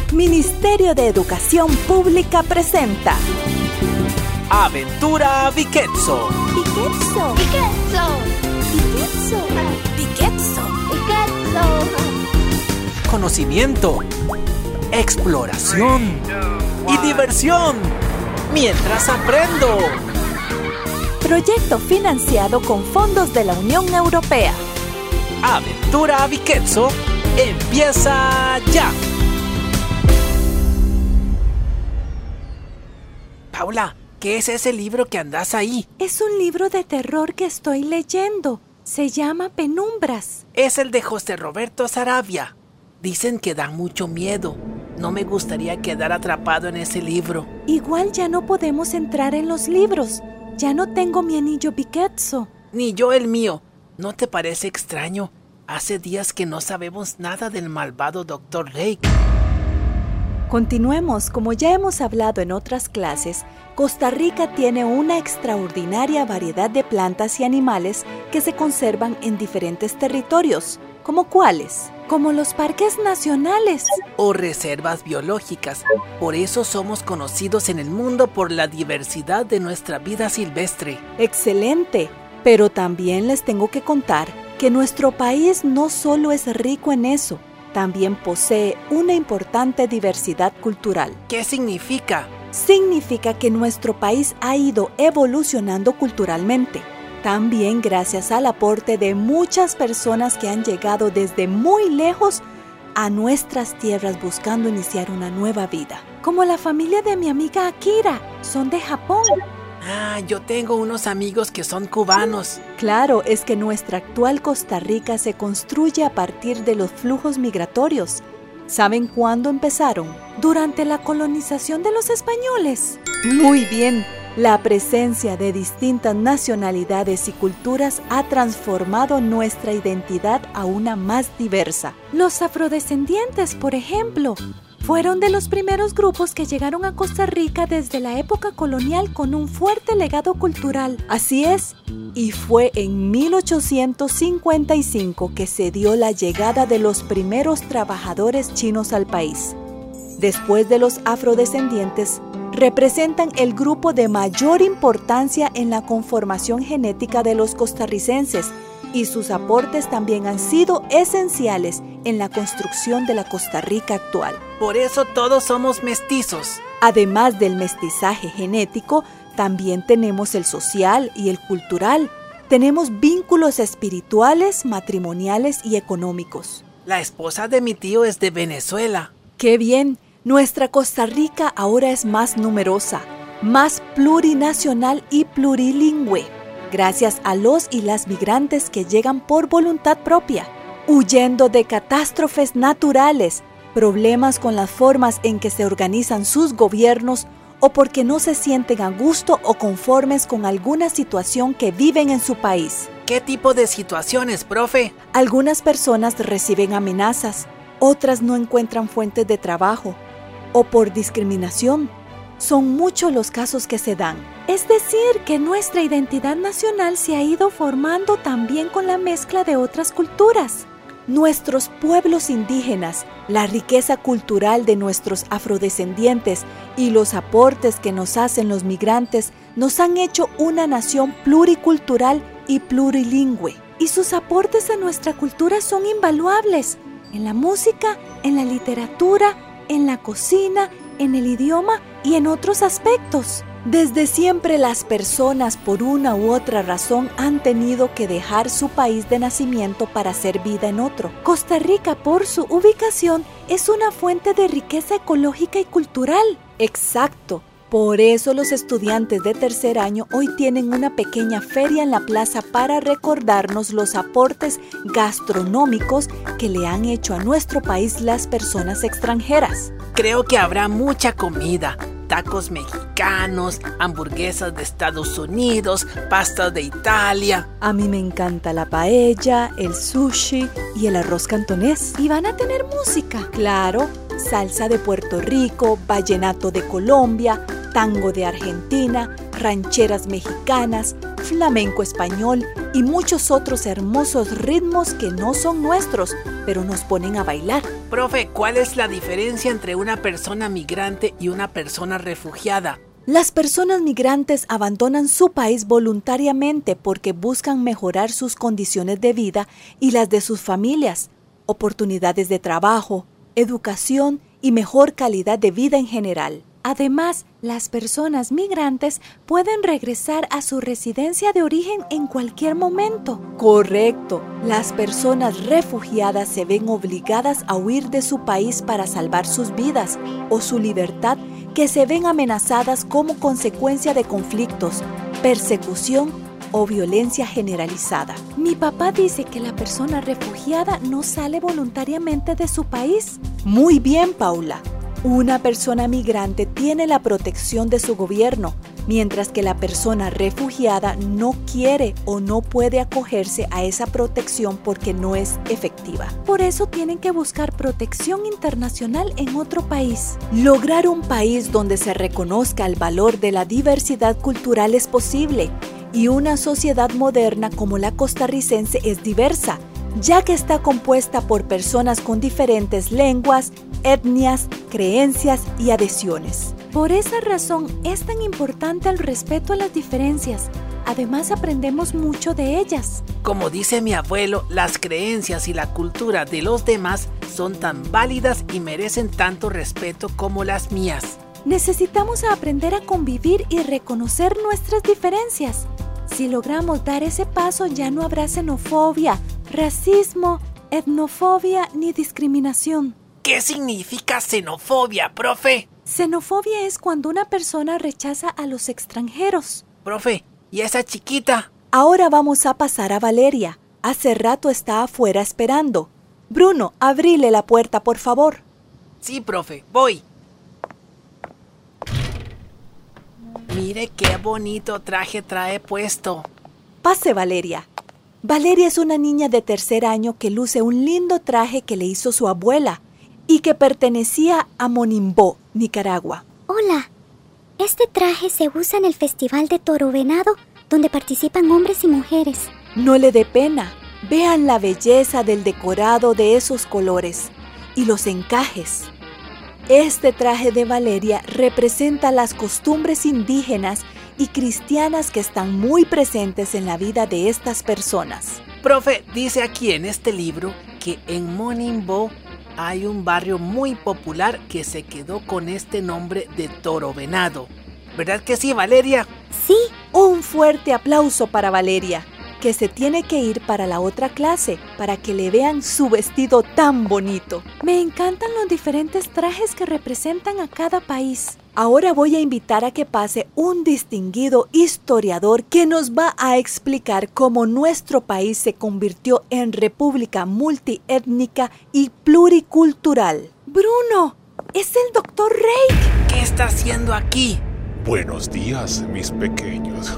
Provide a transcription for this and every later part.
Ministerio de Educación Pública presenta Aventura Viquetso. Viquetso. Viquetso. Viquetso. Viquetso. Viquetso. Conocimiento, exploración y diversión mientras aprendo. Proyecto financiado con fondos de la Unión Europea. Aventura Viquetso empieza ya. Paula, ¿qué es ese libro que andas ahí? Es un libro de terror que estoy leyendo. Se llama Penumbras. Es el de José Roberto Saravia. Dicen que da mucho miedo. No me gustaría quedar atrapado en ese libro. Igual ya no podemos entrar en los libros. Ya no tengo mi anillo Viquetso. Ni yo el mío. ¿No te parece extraño? Hace días que no sabemos nada del malvado Dr. Lake. Continuemos. Como ya hemos hablado en otras clases, Costa Rica tiene una extraordinaria variedad de plantas y animales que se conservan en diferentes territorios. ¿Como cuáles? Como los parques nacionales. O reservas biológicas. Por eso somos conocidos en el mundo por la diversidad de nuestra vida silvestre. ¡Excelente! Pero también les tengo que contar que nuestro país no solo es rico en eso, también posee una importante diversidad cultural. ¿Qué significa? Significa que nuestro país ha ido evolucionando culturalmente. También gracias al aporte de muchas personas que han llegado desde muy lejos a nuestras tierras buscando iniciar una nueva vida. Como la familia de mi amiga Akira, son de Japón. Yo tengo unos amigos que son cubanos. Claro, es que nuestra actual Costa Rica se construye a partir de los flujos migratorios. ¿Saben cuándo empezaron? Durante la colonización de los españoles. Muy bien. La presencia de distintas nacionalidades y culturas ha transformado nuestra identidad a una más diversa. Los afrodescendientes, por ejemplo, fueron de los primeros grupos que llegaron a Costa Rica desde la época colonial con un fuerte legado cultural. Así es, y fue en 1855 que se dio la llegada de los primeros trabajadores chinos al país. Después de los afrodescendientes, representan el grupo de mayor importancia en la conformación genética de los costarricenses y sus aportes también han sido esenciales en la construcción de la Costa Rica actual. Por eso todos somos mestizos. Además del mestizaje genético, también tenemos el social y el cultural. Tenemos vínculos espirituales, matrimoniales y económicos. La esposa de mi tío es de Venezuela. ¡Qué bien! Nuestra Costa Rica ahora es más numerosa, más plurinacional y plurilingüe, gracias a los y las migrantes que llegan por voluntad propia, huyendo de catástrofes naturales, problemas con las formas en que se organizan sus gobiernos o porque no se sienten a gusto o conformes con alguna situación que viven en su país. ¿Qué tipo de situaciones, profe? Algunas personas reciben amenazas, otras no encuentran fuentes de trabajo, o por discriminación. Son muchos los casos que se dan. Es decir, que nuestra identidad nacional se ha ido formando también con la mezcla de otras culturas. Nuestros pueblos indígenas, la riqueza cultural de nuestros afrodescendientes y los aportes que nos hacen los migrantes nos han hecho una nación pluricultural y plurilingüe. Y sus aportes a nuestra cultura son invaluables en la música, en la literatura, en la cocina, en el idioma y en otros aspectos. Desde siempre las personas por una u otra razón han tenido que dejar su país de nacimiento para hacer vida en otro. Costa Rica, por su ubicación, es una fuente de riqueza ecológica y cultural. Exacto. Por eso los estudiantes de tercer año hoy tienen una pequeña feria en la plaza para recordarnos los aportes gastronómicos que le han hecho a nuestro país las personas extranjeras. Creo que habrá mucha comida. Tacos mexicanos, hamburguesas de Estados Unidos, pastas de Italia. A mí me encanta la paella, el sushi y el arroz cantonés. ¿Y van a tener música? Claro, salsa de Puerto Rico, vallenato de Colombia, tango de Argentina, rancheras mexicanas, flamenco español y muchos otros hermosos ritmos que no son nuestros, pero nos ponen a bailar. Profe, ¿cuál es la diferencia entre una persona migrante y una persona refugiada? Las personas migrantes abandonan su país voluntariamente porque buscan mejorar sus condiciones de vida y las de sus familias, oportunidades de trabajo, educación y mejor calidad de vida en general. Además, las personas migrantes pueden regresar a su residencia de origen en cualquier momento. Correcto. Las personas refugiadas se ven obligadas a huir de su país para salvar sus vidas o su libertad, que se ven amenazadas como consecuencia de conflictos, persecución o violencia generalizada. Mi papá dice que la persona refugiada no sale voluntariamente de su país. Muy bien, Paula. Una persona migrante tiene la protección de su gobierno, mientras que la persona refugiada no quiere o no puede acogerse a esa protección porque no es efectiva. Por eso tienen que buscar protección internacional en otro país. Lograr un país donde se reconozca el valor de la diversidad cultural es posible, y una sociedad moderna como la costarricense es diversa, ya que está compuesta por personas con diferentes lenguas, etnias, creencias y adhesiones. Por esa razón es tan importante el respeto a las diferencias. Además, aprendemos mucho de ellas. Como dice mi abuelo, las creencias y la cultura de los demás son tan válidas y merecen tanto respeto como las mías. Necesitamos aprender a convivir y reconocer nuestras diferencias. Si logramos dar ese paso, ya no habrá xenofobia, racismo, etnofobia ni discriminación. ¿Qué significa xenofobia, profe? Xenofobia es cuando una persona rechaza a los extranjeros. Profe, ¿y esa chiquita? Ahora vamos a pasar a Valeria. Hace rato está afuera esperando. Bruno, abrile la puerta, por favor. Sí, profe, voy. Mire qué bonito traje trae puesto. Pase, Valeria. Valeria es una niña de 3er año que luce un lindo traje que le hizo su abuela y que pertenecía a Monimbó, Nicaragua. Hola, este traje se usa en el Festival de Toro Venado, donde participan hombres y mujeres. No le dé pena. Vean la belleza del decorado de esos colores y los encajes. Este traje de Valeria representa las costumbres indígenas y cristianas que están muy presentes en la vida de estas personas. Profe, dice aquí en este libro que en Monimbó hay un barrio muy popular que se quedó con este nombre de Toro Venado. ¿Verdad que sí, Valeria? Sí. Un fuerte aplauso para Valeria, que se tiene que ir para la otra clase para que le vean su vestido tan bonito. Me encantan los diferentes trajes que representan a cada país. Ahora voy a invitar a que pase un distinguido historiador que nos va a explicar cómo nuestro país se convirtió en república multiétnica y pluricultural. ¡Bruno! ¡Es el Dr. Rake! ¿Qué está haciendo aquí? Buenos días, mis pequeños.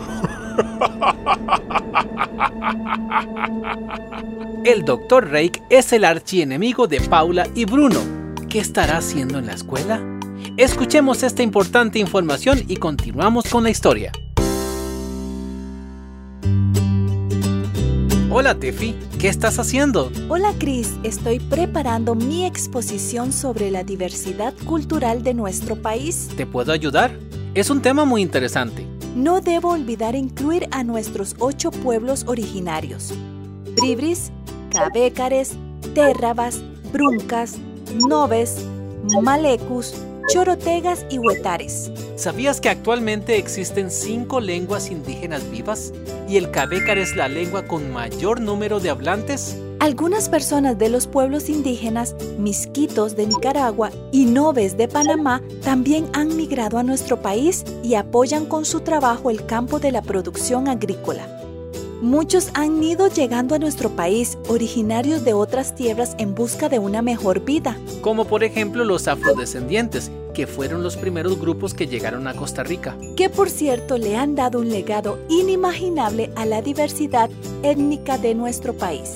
El Dr. Rake es el archienemigo de Paula y Bruno. ¿Qué estará haciendo en la escuela? Escuchemos esta importante información y continuamos con la historia. Hola, Tefi, ¿qué estás haciendo? Hola, Chris. Estoy preparando mi exposición sobre la diversidad cultural de nuestro país. ¿Te puedo ayudar? Es un tema muy interesante. No debo olvidar incluir a nuestros 8 pueblos originarios: Bribris, Cabécares, Térrabas, Bruncas, Nobes, Malecus, Chorotegas y Huetares. ¿Sabías que actualmente existen 5 lenguas indígenas vivas y el cabécar es la lengua con mayor número de hablantes? Algunas personas de los pueblos indígenas, Misquitos de Nicaragua y Nobes de Panamá, también han migrado a nuestro país y apoyan con su trabajo el campo de la producción agrícola. Muchos han ido llegando a nuestro país, originarios de otras tierras en busca de una mejor vida. Como por ejemplo los afrodescendientes, que fueron los primeros grupos que llegaron a Costa Rica. Que por cierto le han dado un legado inimaginable a la diversidad étnica de nuestro país.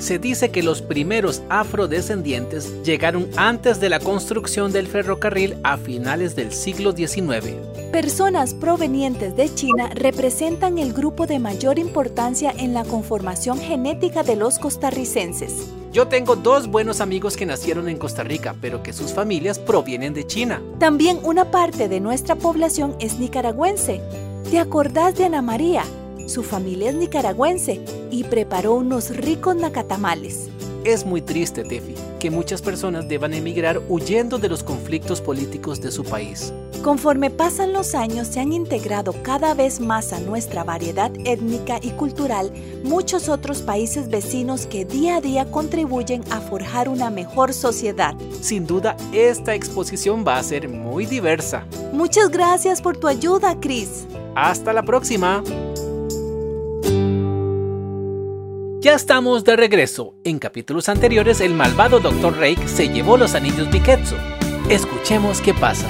Se dice que los primeros afrodescendientes llegaron antes de la construcción del ferrocarril a finales del siglo XIX. Personas provenientes de China representan el grupo de mayor importancia en la conformación genética de los costarricenses. Yo tengo 2 buenos amigos que nacieron en Costa Rica, pero que sus familias provienen de China. También una parte de nuestra población es nicaragüense. ¿Te acordás de Ana María? Su familia es nicaragüense y preparó unos ricos nacatamales. Es muy triste, Tefi, que muchas personas deban emigrar huyendo de los conflictos políticos de su país. Conforme pasan los años, se han integrado cada vez más a nuestra variedad étnica y cultural muchos otros países vecinos que día a día contribuyen a forjar una mejor sociedad. Sin duda, esta exposición va a ser muy diversa. Muchas gracias por tu ayuda, Chris. ¡Hasta la próxima! Ya estamos de regreso. En capítulos anteriores, el malvado Dr. Rake se llevó los anillos Biquetso. Escuchemos qué pasa.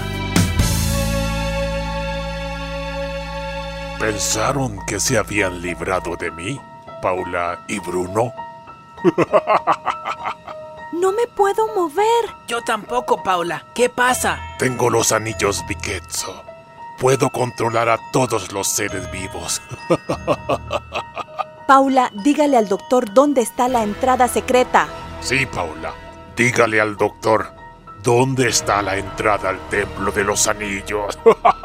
¿Pensaron que se habían librado de mí, Paula y Bruno? No me puedo mover. Yo tampoco, Paula. ¿Qué pasa? Tengo los anillos Biquetso. Puedo controlar a todos los seres vivos. Paula, dígale al doctor dónde está la entrada secreta. Sí, Paula. Dígale al doctor dónde está la entrada al templo de los anillos.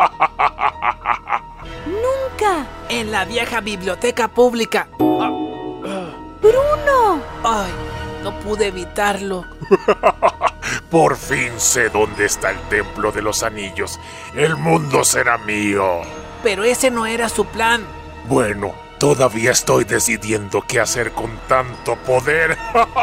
¡Nunca! En la vieja biblioteca pública. ¡Bruno! Ay, no pude evitarlo. Por fin sé dónde está el templo de los anillos. El mundo será mío. Pero ese no era su plan. Bueno, todavía estoy decidiendo qué hacer con tanto poder.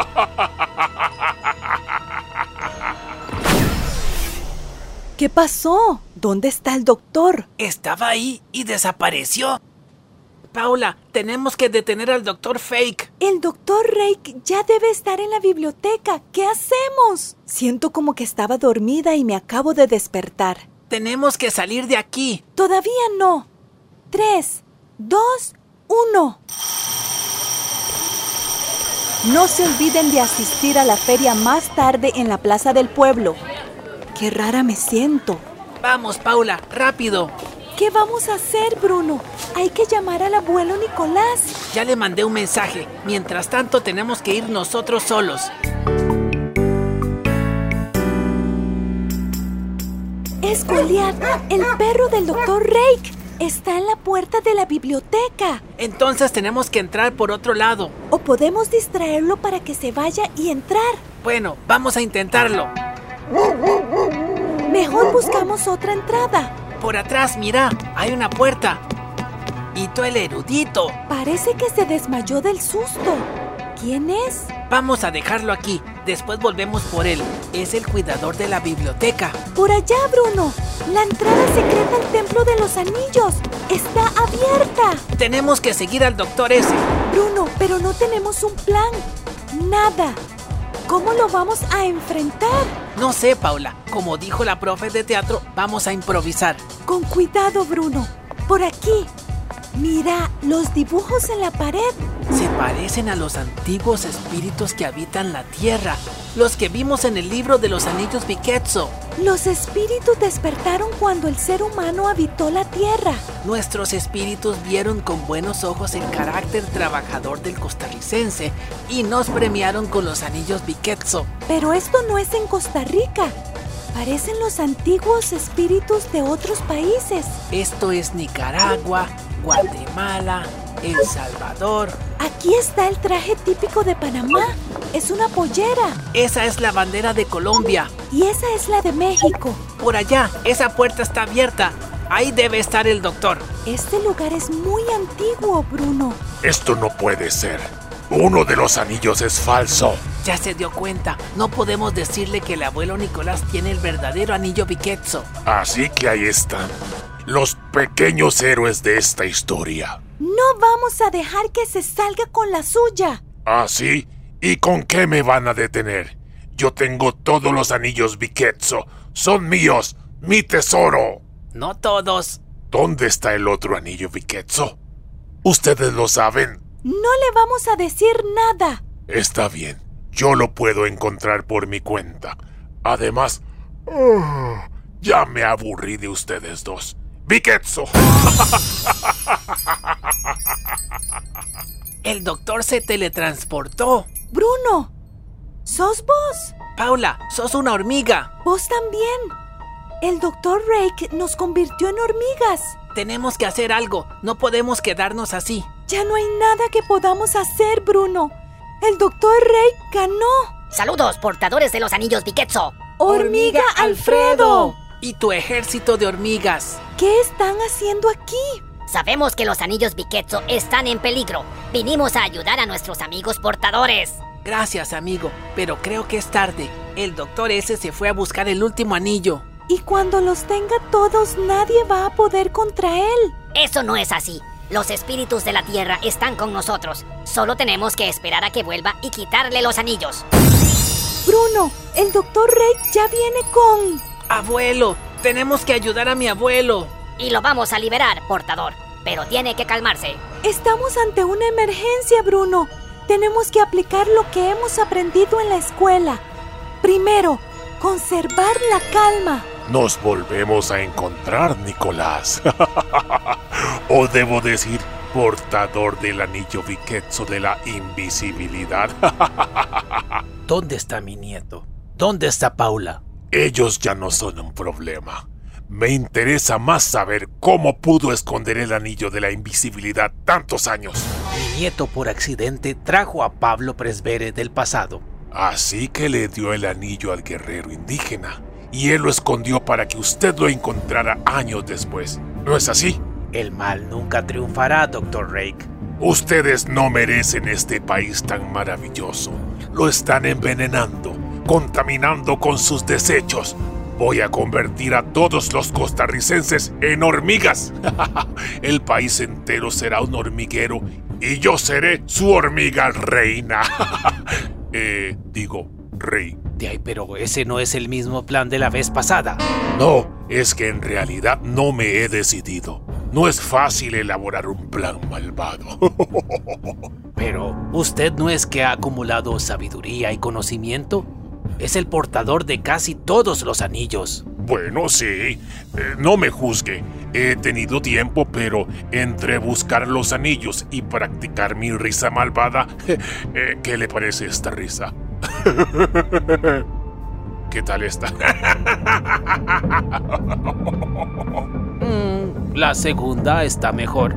¿Qué pasó? ¿Dónde está el doctor? Estaba ahí y desapareció. Paula, tenemos que detener al Dr. Fake. El doctor Rake ya debe estar en la biblioteca. ¿Qué hacemos? Siento como que estaba dormida y me acabo de despertar. Tenemos que salir de aquí. Todavía no. 3, 2, 1. No se olviden de asistir a la feria más tarde en la plaza del pueblo. Qué rara me siento. Vamos, Paula, rápido. ¿Qué vamos a hacer, Bruno? Hay que llamar al abuelo Nicolás. Ya le mandé un mensaje. Mientras tanto, tenemos que ir nosotros solos. Es Goliat, el perro del Dr. Rake. Está en la puerta de la biblioteca. Entonces tenemos que entrar por otro lado. O podemos distraerlo para que se vaya y entrar. Bueno, vamos a intentarlo. Mejor buscamos otra entrada. Por atrás, mira, hay una puerta. Y tú, el erudito. Parece que se desmayó del susto. ¿Quién es? Vamos a dejarlo aquí. Después volvemos por él. Es el cuidador de la biblioteca. Por allá, Bruno. La entrada secreta al templo de los anillos está abierta. Tenemos que seguir al doctor ese. Bruno, pero no tenemos un plan. Nada. ¿Cómo lo vamos a enfrentar? No sé, Paula. Como dijo la profe de teatro, vamos a improvisar. Con cuidado, Bruno. Por aquí. Mira, los dibujos en la pared. Se parecen a los antiguos espíritus que habitan la tierra, los que vimos en el libro de los anillos Biquetso. Los espíritus despertaron cuando el ser humano habitó la tierra. Nuestros espíritus vieron con buenos ojos el carácter trabajador del costarricense y nos premiaron con los anillos Biquetso. Pero esto no es en Costa Rica. Parecen los antiguos espíritus de otros países. Esto es Nicaragua, Guatemala, El Salvador. Aquí está el traje típico de Panamá. Es una pollera. Esa es la bandera de Colombia. Y esa es la de México. Por allá, esa puerta está abierta. Ahí debe estar el doctor. Este lugar es muy antiguo, Bruno. Esto no puede ser. Uno de los anillos es falso. Ya se dio cuenta. No podemos decirle que el abuelo Nicolás tiene el verdadero anillo Biquetso. Así que ahí están, los pequeños héroes de esta historia. No vamos a dejar que se salga con la suya. ¿Ah, sí? ¿Y con qué me van a detener? Yo tengo todos los anillos Biquetso. Son míos, mi tesoro. No todos. ¿Dónde está el otro anillo Biquetso? ¿Ustedes lo saben? No le vamos a decir nada. Está bien, yo lo puedo encontrar por mi cuenta. Además, ya me aburrí de ustedes dos. ¡Biquetso! El doctor se teletransportó. Bruno, ¿sos vos? Paula, sos una hormiga. Vos también. El doctor Rake nos convirtió en hormigas. Tenemos que hacer algo. No podemos quedarnos así. Ya no hay nada que podamos hacer, Bruno. El doctor Rake ganó. Saludos, portadores de los anillos Biquetso. ¡Hormiga Alfredo! ¿Y tu ejército de hormigas? ¿Qué están haciendo aquí? Sabemos que los anillos Biquetso están en peligro. Vinimos a ayudar a nuestros amigos portadores. Gracias, amigo, pero creo que es tarde. El doctor ese se fue a buscar el último anillo. Y cuando los tenga todos, nadie va a poder contra él. Eso no es así. Los espíritus de la tierra están con nosotros. Solo tenemos que esperar a que vuelva y quitarle los anillos. Bruno, el doctor Rake ya viene con... ¡Abuelo! ¡Tenemos que ayudar a mi abuelo! Y lo vamos a liberar, portador. Pero tiene que calmarse. Estamos ante una emergencia, Bruno. Tenemos que aplicar lo que hemos aprendido en la escuela. Primero, conservar la calma. Nos volvemos a encontrar, Nicolás. O debo decir, portador del anillo Biquetso de la invisibilidad. ¿Dónde está mi nieto? ¿Dónde está Paula? Ellos ya no son un problema. Me interesa más saber cómo pudo esconder el anillo de la invisibilidad tantos años. Mi nieto por accidente trajo a Pablo Presbere del pasado. Así que le dio el anillo al guerrero indígena. Y él lo escondió para que usted lo encontrara años después. ¿No es así? El mal nunca triunfará, Dr. Rake. Ustedes no merecen este país tan maravilloso. Lo están envenenando, contaminando con sus desechos. Voy a convertir a todos los costarricenses en hormigas. El país entero será un hormiguero y yo seré su hormiga reina. Rey. Ay, pero ese no es el mismo plan de la vez pasada. No, es que en realidad no me he decidido. No es fácil elaborar un plan malvado. Pero, ¿usted no es que ha acumulado sabiduría y conocimiento? Es el portador de casi todos los anillos. Bueno, sí. No me juzgue. He tenido tiempo, pero entre buscar los anillos y practicar mi risa malvada... ¿Qué le parece esta risa? ¿Qué tal esta? La segunda está mejor.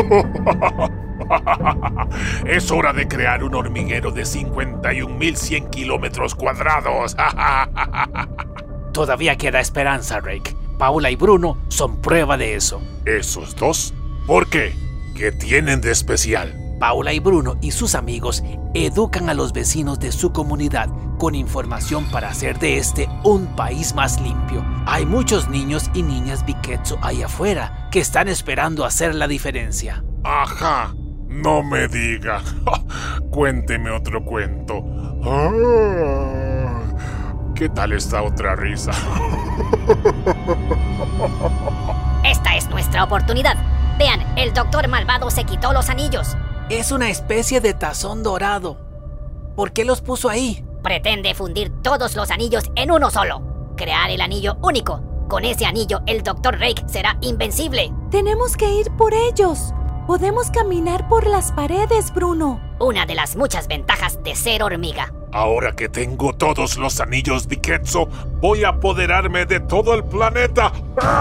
Es hora de crear un hormiguero de 51.100 kilómetros cuadrados. Todavía queda esperanza, Rake. Paula y Bruno son prueba de eso. ¿Esos dos? ¿Por qué? ¿Qué tienen de especial? Paula y Bruno y sus amigos educan a los vecinos de su comunidad con información para hacer de este un país más limpio. Hay muchos niños y niñas Biquetso ahí afuera que están esperando hacer la diferencia. Ajá, no me diga. Cuénteme otro cuento. ¿Qué tal esta otra risa? Esta es nuestra oportunidad. Vean, el doctor malvado se quitó los anillos. Es una especie de tazón dorado. ¿Por qué los puso ahí? Pretende fundir todos los anillos en uno solo. Crear el anillo único. Con ese anillo, el Dr. Rake será invencible. Tenemos que ir por ellos. Podemos caminar por las paredes, Bruno. Una de las muchas ventajas de ser hormiga. Ahora que tengo todos los anillos Biquetso, voy a apoderarme de todo el planeta.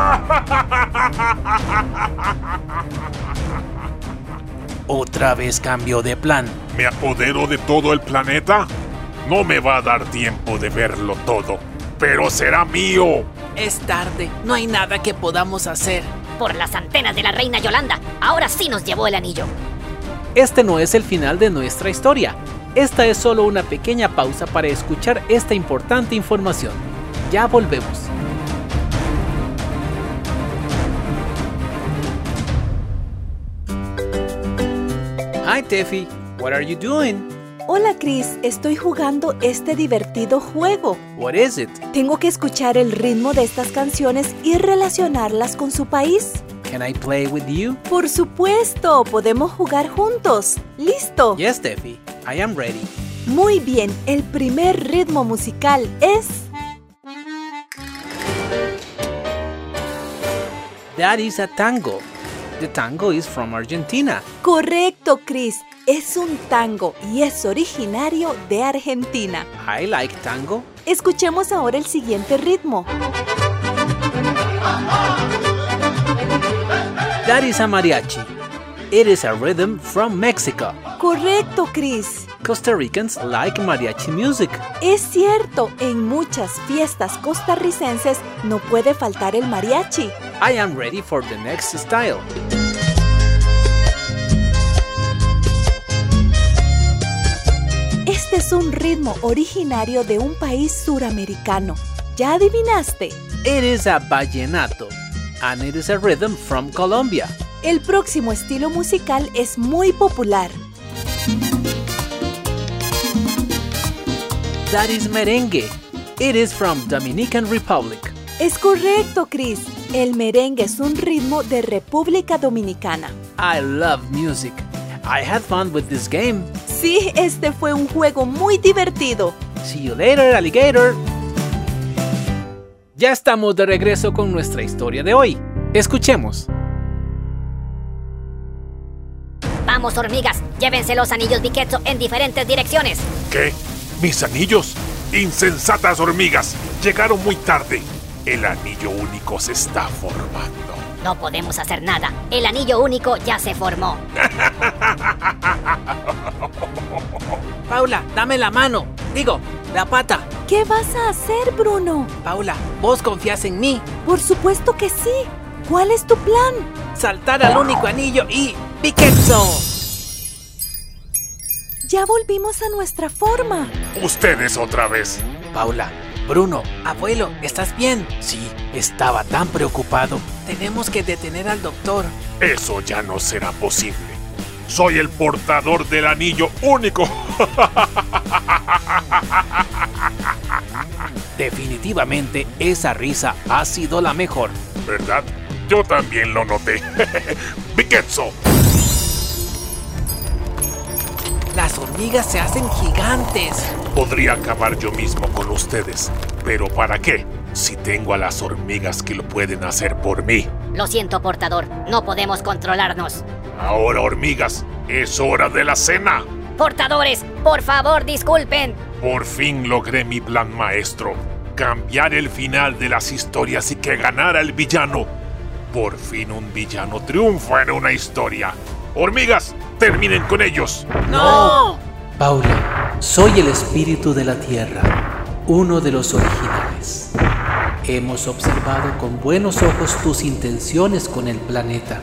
Otra vez cambió de plan. ¿Me apodero de todo el planeta? No me va a dar tiempo de verlo todo, pero será mío. Es tarde, no hay nada que podamos hacer. Por las antenas de la reina Yolanda, ahora sí nos llevó el anillo. Este no es el final de nuestra historia. Esta es solo una pequeña pausa para escuchar esta importante información. Ya volvemos. Hi, Teffy. What are you doing? Hola, Chris. Estoy jugando este divertido juego. What is it? Tengo que escuchar el ritmo de estas canciones y relacionarlas con su país. Can I play with you? Por supuesto. Podemos jugar juntos. ¿Listo? Yes, Teffy. I am ready. Muy bien, el primer ritmo musical es... That is a tango. The tango is from Argentina. Correcto, Chris. Es un tango y es originario de Argentina. I like tango. Escuchemos ahora el siguiente ritmo. That is a mariachi. It is a rhythm from Mexico. Correcto, Chris. Costa Ricans like mariachi music. Es cierto, en muchas fiestas costarricenses no puede faltar el mariachi. I am ready for the next style. Este es un ritmo originario de un país suramericano. ¿Ya adivinaste? It is a vallenato, and it is a rhythm from Colombia. El próximo estilo musical es muy popular. That is merengue. It is from Dominican Republic. Es correcto, Chris. El merengue es un ritmo de República Dominicana. I love music. I had fun with this game. Sí, este fue un juego muy divertido. See you later, alligator. Ya estamos de regreso con nuestra historia de hoy. Escuchemos. Vamos, hormigas, llévense los anillos Biquetso en diferentes direcciones. ¿Qué? ¿Mis anillos? Insensatas hormigas. Llegaron muy tarde. El anillo único se está formando. No podemos hacer nada. El anillo único ya se formó. Paula, dame la mano. Digo, la pata. ¿Qué vas a hacer, Bruno? Paula, ¿vos confías en mí? Por supuesto que sí. ¿Cuál es tu plan? Saltar al único anillo y... ¡Biquetso! Ya volvimos a nuestra forma. Ustedes otra vez. Paula, Bruno, abuelo, ¿estás bien? Sí, estaba tan preocupado. Tenemos que detener al doctor. Eso ya no será posible. Soy el portador del anillo único. Definitivamente esa risa ha sido la mejor. ¿Verdad? Yo también lo noté. ¡Biquetso! Las hormigas se hacen gigantes. Podría acabar yo mismo con ustedes. ¿Pero para qué? Si tengo a las hormigas que lo pueden hacer por mí. Lo siento, portador. No podemos controlarnos. Ahora, hormigas, es hora de la cena. Portadores, por favor, disculpen. Por fin logré mi plan maestro. Cambiar el final de las historias y que ganara el villano. Por fin un villano triunfa en una historia. Hormigas, terminen con ellos. ¡No! Paula, soy el espíritu de la tierra, uno de los originales. Hemos observado con buenos ojos tus intenciones con el planeta.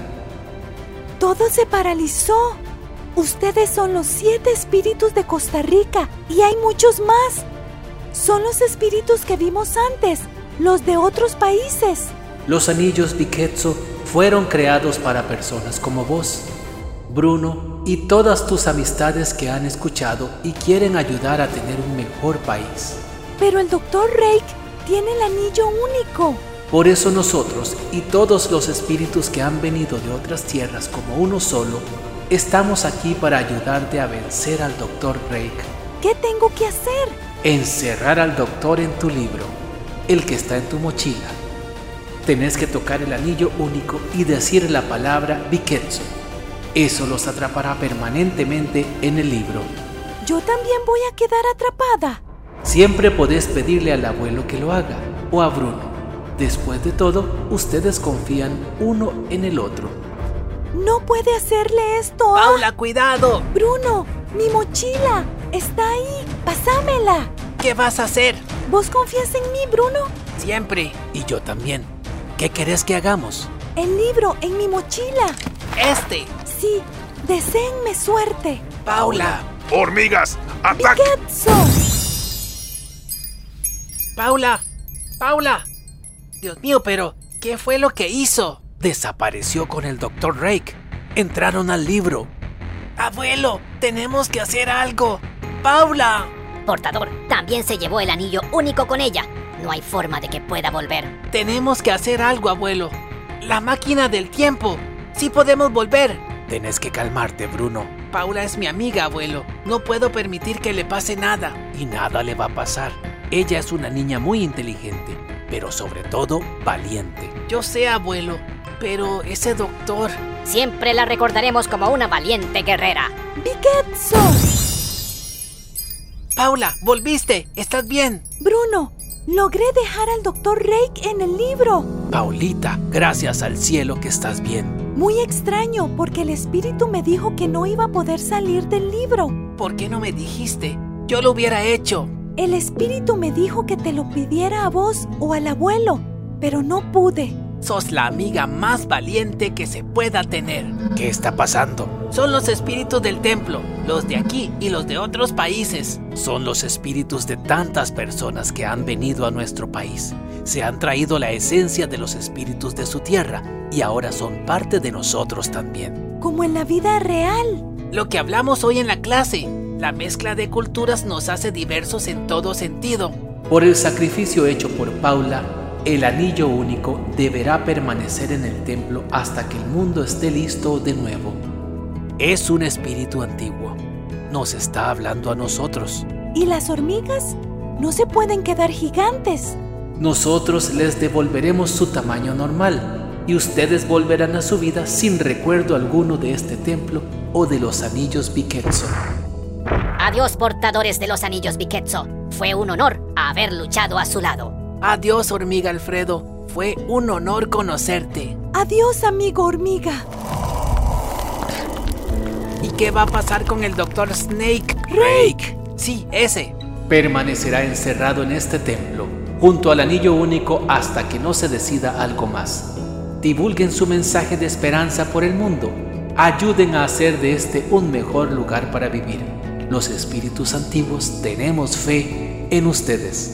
Todo se paralizó. Ustedes son los 7 espíritus de Costa Rica y hay muchos más. Son los espíritus que vimos antes, los de otros países. Los anillos Biquetso fueron creados para personas como vos, Bruno, y todas tus amistades que han escuchado y quieren ayudar a tener un mejor país. Pero el Dr. Rake tiene el anillo único. Por eso nosotros y todos los espíritus que han venido de otras tierras como uno solo, estamos aquí para ayudarte a vencer al Dr. Rake. ¿Qué tengo que hacer? Encerrar al doctor en tu libro, el que está en tu mochila. Tenés que tocar el anillo único y decir la palabra Biquetso. Eso los atrapará permanentemente en el libro. ¿Yo también voy a quedar atrapada? Siempre podés pedirle al abuelo que lo haga, o a Bruno. Después de todo, ustedes confían uno en el otro. No puede hacerle esto a... ¡Paula, cuidado! Bruno, mi mochila está ahí. Pásamela. ¿Qué vas a hacer? ¿Vos confías en mí, Bruno? Siempre. Y yo también. ¿Qué querés que hagamos? El libro en mi mochila. ¡Este! Sí, deséenme suerte. ¡Paula! ¡Hormigas! ¡Ataque! ¡Biquetso! ¡Paula! ¡Paula! Dios mío, pero ¿qué fue lo que hizo? Desapareció con el Dr. Rake. Entraron al libro. ¡Abuelo! ¡Tenemos que hacer algo! ¡Paula! Portador, también se llevó el anillo único con ella. No hay forma de que pueda volver. Tenemos que hacer algo, abuelo. La máquina del tiempo. Sí podemos volver. Tenés que calmarte, Bruno. Paula es mi amiga, abuelo. No puedo permitir que le pase nada. Y nada le va a pasar. Ella es una niña muy inteligente, pero sobre todo valiente. Yo sé, abuelo, pero ese doctor... Siempre la recordaremos como una valiente guerrera. ¡Biquetso! Paula, volviste. ¿Estás bien? Bruno, logré dejar al Dr. Rake en el libro. Paulita, gracias al cielo que estás bien. Muy extraño, porque el espíritu me dijo que no iba a poder salir del libro. ¿Por qué no me dijiste? Yo lo hubiera hecho. El espíritu me dijo que te lo pidiera a vos o al abuelo, pero no pude. Sos la amiga más valiente que se pueda tener. ¿Qué está pasando? Son los espíritus del templo, los de aquí y los de otros países. Son los espíritus de tantas personas que han venido a nuestro país. Se han traído la esencia de los espíritus de su tierra y ahora son parte de nosotros también. Como en la vida real. Lo que hablamos hoy en la clase. La mezcla de culturas nos hace diversos en todo sentido. Por el sacrificio hecho por Paula, el anillo único deberá permanecer en el templo hasta que el mundo esté listo de nuevo. Es un espíritu antiguo. Nos está hablando a nosotros. ¿Y las hormigas? No se pueden quedar gigantes. Nosotros les devolveremos su tamaño normal y ustedes volverán a su vida sin recuerdo alguno de este templo o de los anillos Biquetso. Adiós, portadores de los anillos Biquetso. Fue un honor haber luchado a su lado. Adiós, hormiga Alfredo. Fue un honor conocerte. Adiós, amigo hormiga. ¿Y qué va a pasar con el Dr. Snake? Rake. Sí, ese. Permanecerá encerrado en este templo, junto al anillo único hasta que no se decida algo más. Divulguen su mensaje de esperanza por el mundo. Ayuden a hacer de este un mejor lugar para vivir. Los espíritus antiguos tenemos fe en ustedes.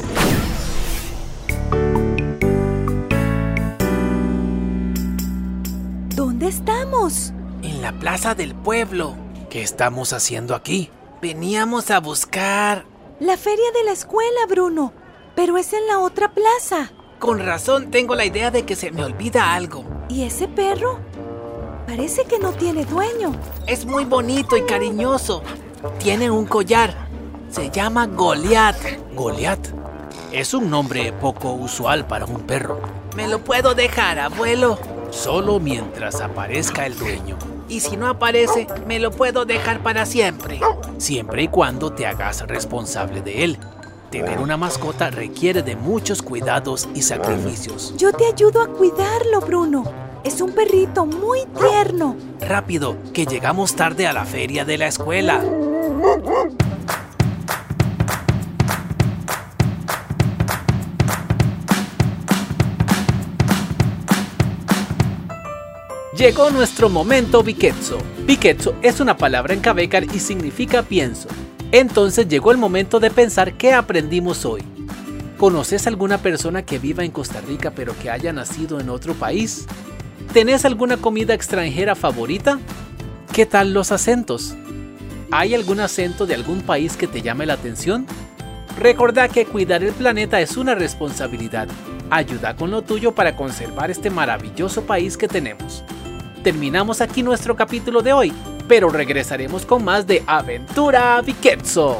¿Dónde estamos? En la plaza del pueblo. ¿Qué estamos haciendo aquí? Veníamos a buscar... La feria de la escuela, Bruno. Pero es en la otra plaza. Con razón tengo la idea de que se me olvida algo. ¿Y ese perro? Parece que no tiene dueño. Es muy bonito y cariñoso. Tiene un collar. Se llama Goliat. ¿Goliat? Es un nombre poco usual para un perro. ¿Me lo puedo dejar, abuelo? Solo mientras aparezca el dueño. Y si no aparece, me lo puedo dejar para siempre. Siempre y cuando te hagas responsable de él. Tener una mascota requiere de muchos cuidados y sacrificios. Yo te ayudo a cuidarlo, Bruno. Es un perrito muy tierno. Rápido, que llegamos tarde a la feria de la escuela. Llegó nuestro momento Biquetso. Biquetso es una palabra en Cabécar y significa pienso. Entonces llegó el momento de pensar qué aprendimos hoy. ¿Conoces alguna persona que viva en Costa Rica pero que haya nacido en otro país? ¿Tenés alguna comida extranjera favorita? ¿Qué tal los acentos? ¿Hay algún acento de algún país que te llame la atención? Recordá que cuidar el planeta es una responsabilidad. Ayuda con lo tuyo para conservar este maravilloso país que tenemos. Terminamos aquí nuestro capítulo de hoy, pero regresaremos con más de Aventura Biquetso.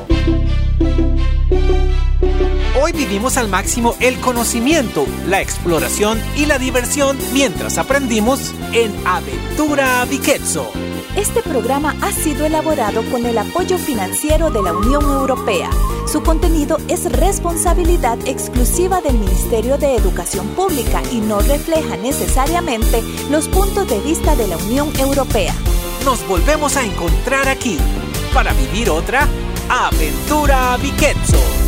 Hoy vivimos al máximo el conocimiento, la exploración y la diversión mientras aprendimos en Aventura Biquetso. Este programa ha sido elaborado con el apoyo financiero de la Unión Europea. Su contenido es responsabilidad exclusiva del Ministerio de Educación Pública y no refleja necesariamente los puntos de vista de la Unión Europea. Nos volvemos a encontrar aquí para vivir otra Aventura Biquetso.